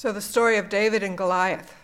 So the story of David and Goliath.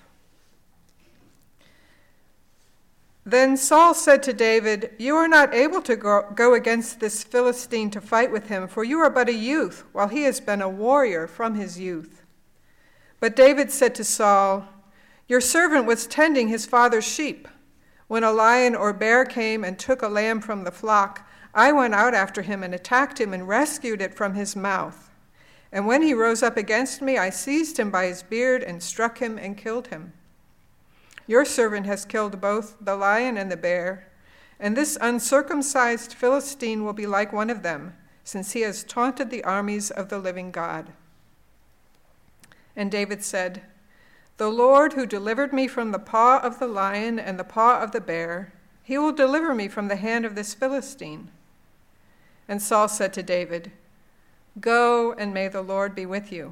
Then Saul said to David, "You are not able to go against this Philistine to fight with him, for you are but a youth, while he has been a warrior from his youth." But David said to Saul, "Your servant was tending his father's sheep. When a lion or bear came and took a lamb from the flock, I went out after him and attacked him and rescued it from his mouth. And when he rose up against me, I seized him by his beard and struck him and killed him. Your servant has killed both the lion and the bear, and this uncircumcised Philistine will be like one of them, since he has taunted the armies of the living God." And David said, "The Lord who delivered me from the paw of the lion and the paw of the bear, he will deliver me from the hand of this Philistine." And Saul said to David, "Go, and may the Lord be with you."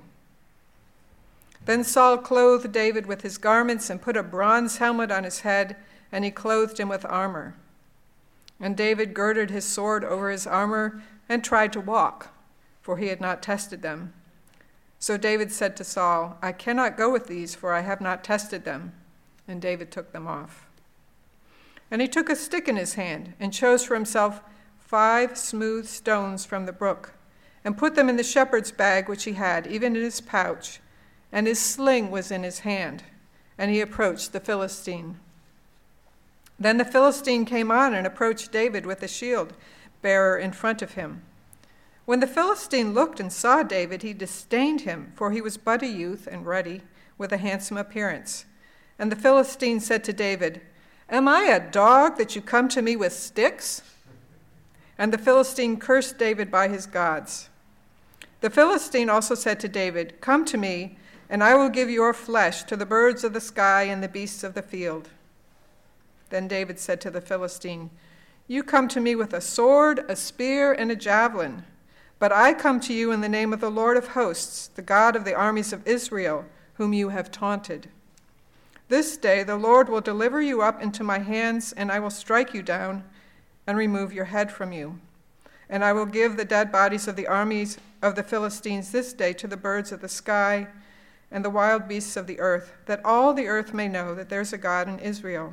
Then Saul clothed David with his garments and put a bronze helmet on his head, and he clothed him with armor. And David girded his sword over his armor and tried to walk, for he had not tested them. So David said to Saul, "I cannot go with these, for I have not tested them." And David took them off. And he took a stick in his hand and chose for himself 5 smooth stones from the brook, and put them in the shepherd's bag which he had, even in his pouch, and his sling was in his hand, and he approached the Philistine. Then the Philistine came on and approached David with a shield bearer in front of him. When the Philistine looked and saw David, he disdained him, for he was but a youth and ruddy, with a handsome appearance. And the Philistine said to David, "Am I a dog that you come to me with sticks?" And the Philistine cursed David by his gods. The Philistine also said to David, "Come to me, and I will give your flesh to the birds of the sky and the beasts of the field." Then David said to the Philistine, "You come to me with a sword, a spear, and a javelin, but I come to you in the name of the Lord of hosts, the God of the armies of Israel, whom you have taunted. This day the Lord will deliver you up into my hands, and I will strike you down and remove your head from you. And I will give the dead bodies of the armies of the Philistines this day to the birds of the sky and the wild beasts of the earth, that all the earth may know that there's a God in Israel.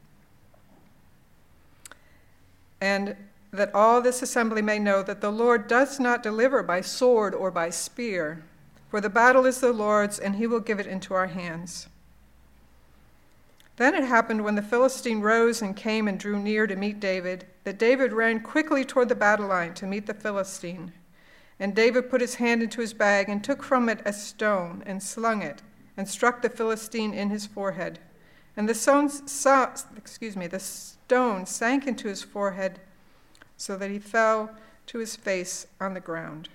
And that all this assembly may know that the Lord does not deliver by sword or by spear, for the battle is the Lord's, and he will give it into our hands." Then it happened, when the Philistine rose and came and drew near to meet David, that David ran quickly toward the battle line to meet the Philistine. And David put his hand into his bag and took from it a stone and slung it and struck the Philistine in his forehead. And the stone sank into his forehead so that he fell to his face on the ground.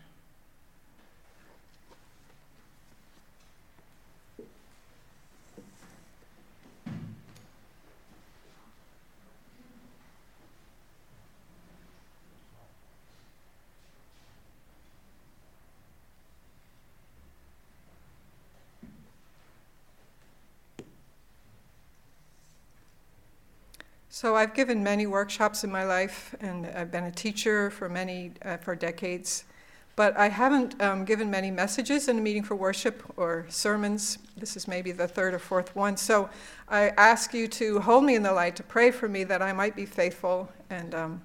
So I've given many workshops in my life, and I've been a teacher for decades, but I haven't given many messages in a meeting for worship or sermons. This is maybe the 3rd or 4th one. So I ask you to hold me in the light, to pray for me that I might be faithful and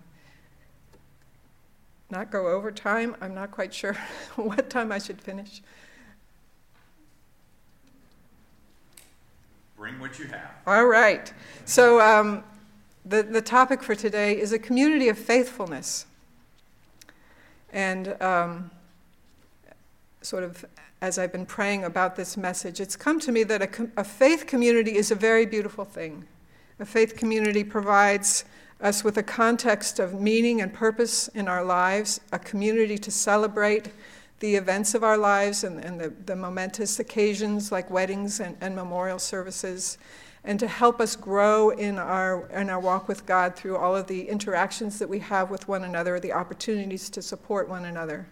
not go over time. I'm not quite sure what time I should finish. Bring what you have. All right. So the topic for today is a community of faithfulness. And sort of as I've been praying about this message, it's come to me that a faith community is a very beautiful thing. A faith community provides us with a context of meaning and purpose in our lives, a community to celebrate the events of our lives and the momentous occasions like weddings and memorial services, and to help us grow in our walk with God through all of the interactions that we have with one another, the opportunities to support one another.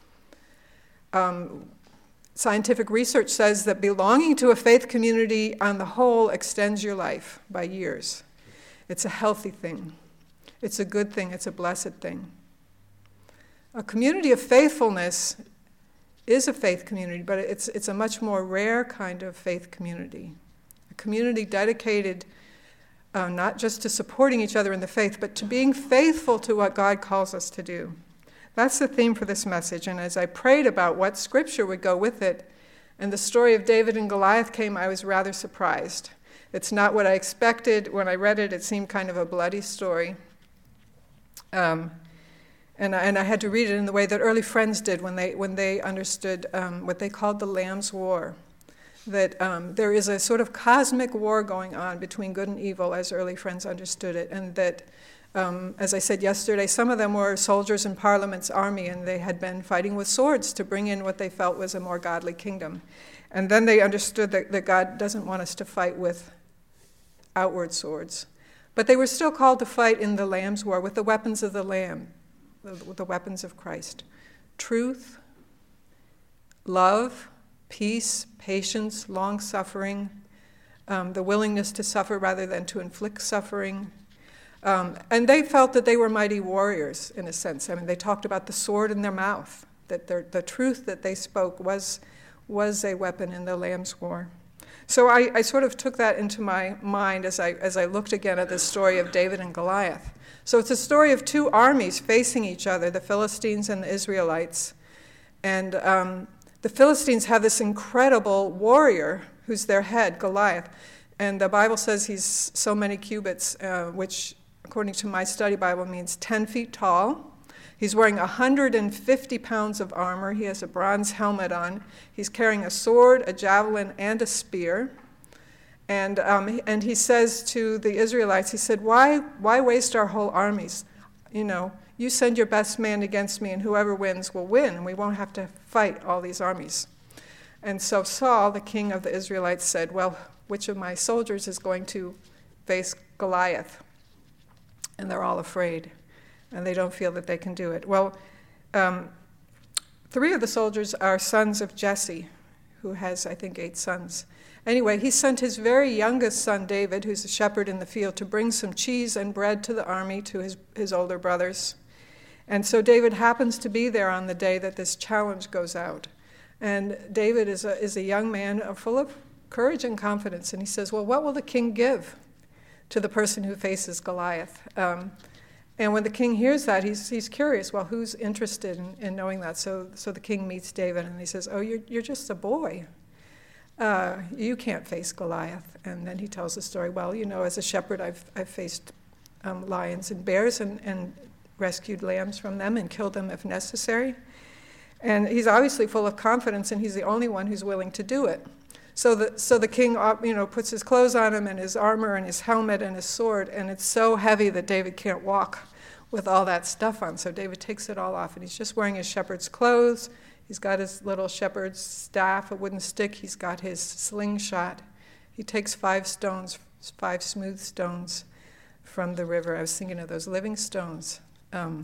Scientific research says that belonging to a faith community on the whole extends your life by years. It's a healthy thing. It's a good thing. It's a blessed thing. A community of faithfulness is a faith community, but it's a much more rare kind of faith community. A community dedicated not just to supporting each other in the faith, but to being faithful to what God calls us to do. That's the theme for this message, and as I prayed about what scripture would go with it, and the story of David and Goliath came, I was rather surprised. It's not what I expected. When I read it, it seemed kind of a bloody story. And I had to read it in the way that early friends did when they understood what they called the Lamb's War. That there is a sort of cosmic war going on between good and evil, as early friends understood it, and that, as I said yesterday, some of them were soldiers in Parliament's army, and they had been fighting with swords to bring in what they felt was a more godly kingdom. And then they understood that God doesn't want us to fight with outward swords. But they were still called to fight in the Lamb's War with the weapons of the Lamb, with the weapons of Christ. Truth, love, peace, patience, long-suffering, the willingness to suffer rather than to inflict suffering. And they felt that they were mighty warriors, in a sense. I mean, they talked about the sword in their mouth, that the truth that they spoke was a weapon in the Lamb's War. So I sort of took that into my mind as I looked again at this story of David and Goliath. So it's a story of two armies facing each other, the Philistines and the Israelites. And the Philistines have this incredible warrior who's their head, Goliath. And the Bible says he's so many cubits, which, according to my study Bible, means 10 feet tall. He's wearing 150 pounds of armor. He has a bronze helmet on. He's carrying a sword, a javelin, and a spear. And he says to the Israelites, he said, why waste our whole armies? You know, you send your best man against me, and whoever wins will win, and we won't have to fight all these armies. And so Saul, the king of the Israelites, said, well, which of my soldiers is going to face Goliath? And they're all afraid, and they don't feel that they can do it. Well, 3 of the soldiers are sons of Jesse, who has, I think, 8 sons. Anyway, he sent his very youngest son, David, who's a shepherd in the field, to bring some cheese and bread to the army, to his older brothers. And so David happens to be there on the day that this challenge goes out. And David is a young man full of courage and confidence. And he says, well, what will the king give to the person who faces Goliath? And when the king hears that, he's curious. Well, who's interested in knowing that? So the king meets David, and he says, oh, you're just a boy. You can't face Goliath. And then he tells the story, well, you know, as a shepherd, I've faced lions and bears and rescued lambs from them and killed them if necessary. And he's obviously full of confidence, and he's the only one who's willing to do it. So the king, puts his clothes on him and his armor and his helmet and his sword, and it's so heavy that David can't walk with all that stuff on. So David takes it all off, and he's just wearing his shepherd's clothes. He's got his little shepherd's staff, a wooden stick. He's got his slingshot. He takes 5 smooth stones from the river. I was thinking of those living stones. And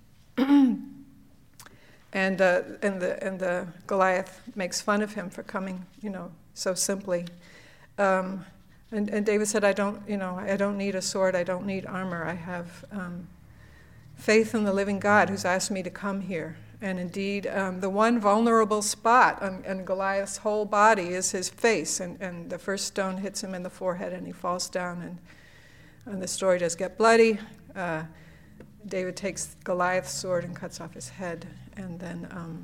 the Goliath makes fun of him for coming, so simply. And David said, I don't need a sword. I don't need armor. I have faith in the living God who's asked me to come here. And indeed, the one vulnerable spot on Goliath's whole body is his face. And the first stone hits him in the forehead, and he falls down. And the story does get bloody. David takes Goliath's sword and cuts off his head. And then,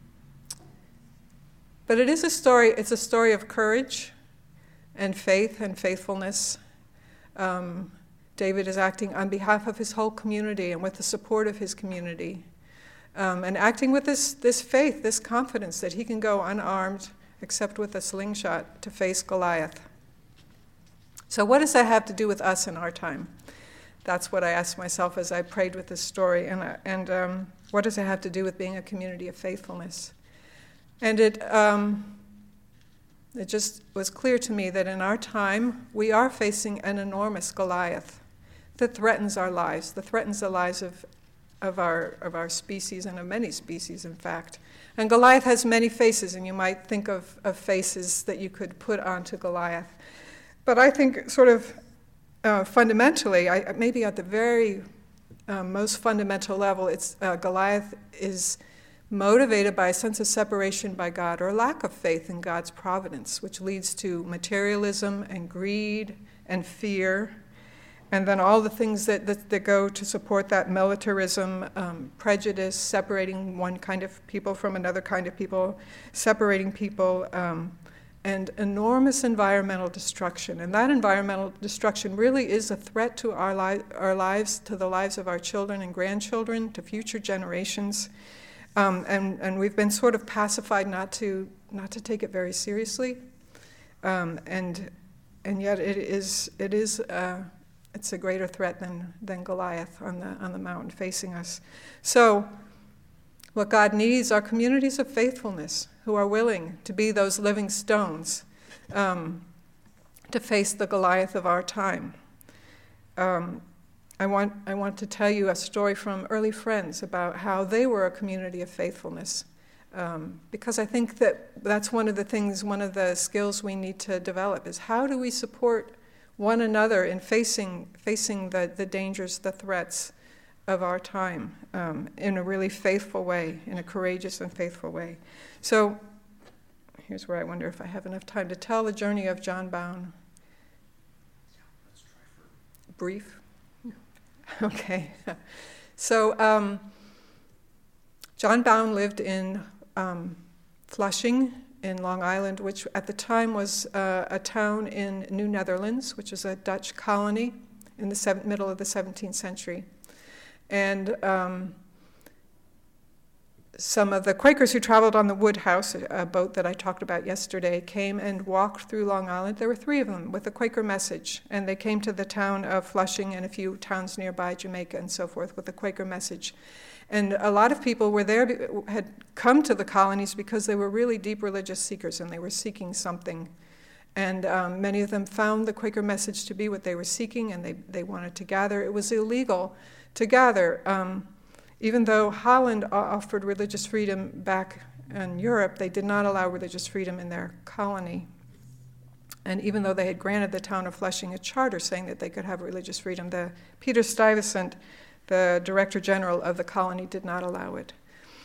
but it is a story. It's a story of courage and faith and faithfulness. David is acting on behalf of his whole community and with the support of his community. And acting with this faith, this confidence that he can go unarmed, except with a slingshot, to face Goliath. So what does that have to do with us in our time? That's what I asked myself as I prayed with this story. And what does it have to do with being a community of faithfulness? And it just was clear to me that in our time, we are facing an enormous Goliath that threatens our lives, that threatens the lives of our species and of many species, in fact. And Goliath has many faces, and you might think of faces that you could put onto Goliath. But I think sort of fundamentally, maybe at the very most fundamental level, Goliath is motivated by a sense of separation by God or lack of faith in God's providence, which leads to materialism and greed and fear, and then all the things that go to support that: militarism, prejudice, separating one kind of people from another kind of people, separating people, and enormous environmental destruction. And that environmental destruction really is a threat to our lives, to the lives of our children and grandchildren, to future generations. And we've been sort of pacified not to take it very seriously, and yet it's a greater threat than Goliath on the mountain facing us. So, what God needs are communities of faithfulness who are willing to be those living stones to face the Goliath of our time. I want to tell you a story from early friends about how they were a community of faithfulness, because I think that's one of the skills we need to develop is how do we support one another in facing the dangers, the threats of our time in a really faithful way, in a courageous and faithful way. So here's where I wonder if I have enough time to tell the journey of John Bowne. Let's try for brief. Okay. So John Bowne lived in Flushing in Long Island, which at the time was a town in New Netherlands, which is a Dutch colony in the middle of the 17th century. And some of the Quakers who traveled on the Woodhouse, a boat that I talked about yesterday, came and walked through Long Island. There were 3 of them with a Quaker message, and they came to the town of Flushing and a few towns nearby, Jamaica and so forth, with a Quaker message. And a lot of people were there, had come to the colonies because they were really deep religious seekers, and they were seeking something. And many of them found the Quaker message to be what they were seeking, and they wanted to gather. It was illegal to gather. Even though Holland offered religious freedom back in Europe, they did not allow religious freedom in their colony. And even though they had granted the town of Flushing a charter saying that they could have religious freedom, Peter Stuyvesant, the Director General of the colony, did not allow it.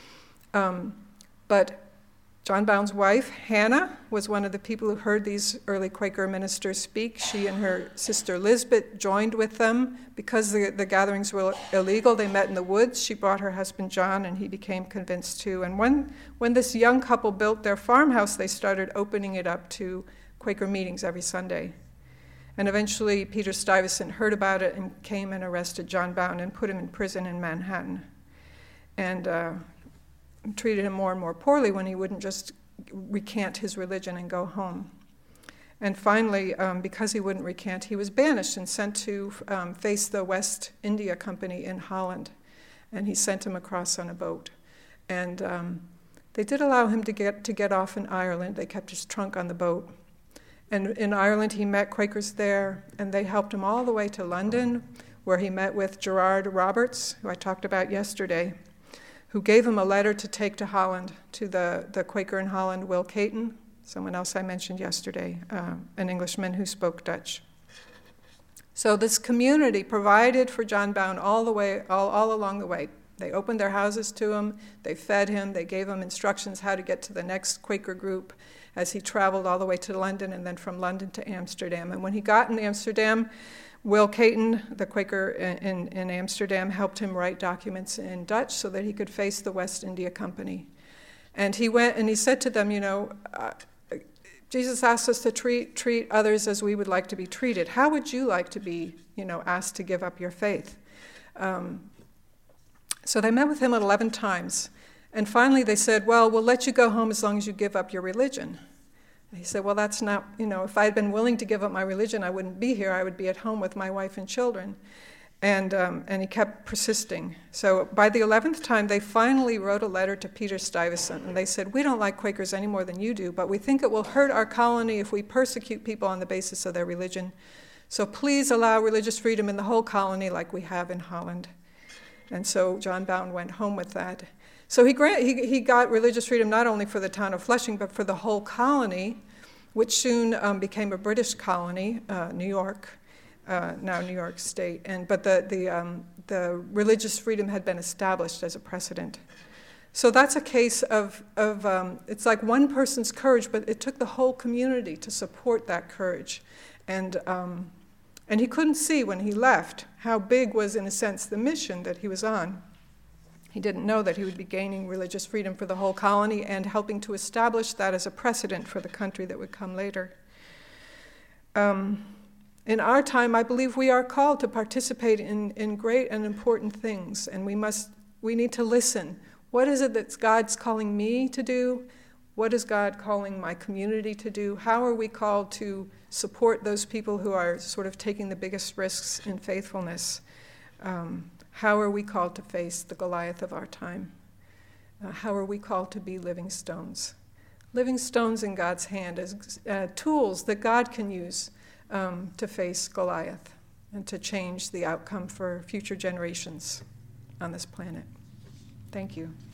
But John Bowne's wife, Hannah, was one of the people who heard these early Quaker ministers speak. She and her sister Lisbeth joined with them. Because the gatherings were illegal, they met in the woods. She brought her husband John, and he became convinced too. And when this young couple built their farmhouse, they started opening it up to Quaker meetings every Sunday. And eventually Peter Stuyvesant heard about it and came and arrested John Bowne and put him in prison in Manhattan. And treated him more and more poorly when he wouldn't just recant his religion and go home. And finally, because he wouldn't recant, he was banished and sent to face the West India Company in Holland. And he sent him across on a boat. And they did allow him to get off in Ireland. They kept his trunk on the boat. And in Ireland, he met Quakers there, and they helped him all the way to London, where he met with Gerard Roberts, who I talked about yesterday, who gave him a letter to take to Holland, to the Quaker in Holland, Will Caton, someone else I mentioned yesterday, an Englishman who spoke Dutch. So this community provided for John Bowne all along the way. They opened their houses to him, they fed him, they gave him instructions how to get to the next Quaker group as he traveled all the way to London, and then from London to Amsterdam. And when he got in Amsterdam, Will Caton, the Quaker in Amsterdam, helped him write documents in Dutch so that he could face the West India Company. And he went and he said to them, Jesus asked us to treat others as we would like to be treated. How would you like to be, asked to give up your faith? So they met with him 11 times. And finally they said, well, we'll let you go home as long as you give up your religion. He said, well, that's not, if I had been willing to give up my religion, I wouldn't be here. I would be at home with my wife and children. And he kept persisting. So by the 11th time, they finally wrote a letter to Peter Stuyvesant. And they said, we don't like Quakers any more than you do, but we think it will hurt our colony if we persecute people on the basis of their religion. So please allow religious freedom in the whole colony like we have in Holland. And so John Bowne went home with that. So he got religious freedom not only for the town of Flushing, but for the whole colony, which soon became a British colony, New York, now New York State. But the religious freedom had been established as a precedent. So that's a case of it's like one person's courage, but it took the whole community to support that courage. And he couldn't see when he left how big was, in a sense, the mission that he was on. He didn't know that he would be gaining religious freedom for the whole colony and helping to establish that as a precedent for the country that would come later. In our time, I believe we are called to participate in great and important things, and we need to listen. What is it that God's calling me to do? What is God calling my community to do? How are we called to support those people who are sort of taking the biggest risks in faithfulness? How are we called to face the Goliath of our time? How are we called to be living stones? Living stones in God's hand as tools that God can use to face Goliath and to change the outcome for future generations on this planet. Thank you.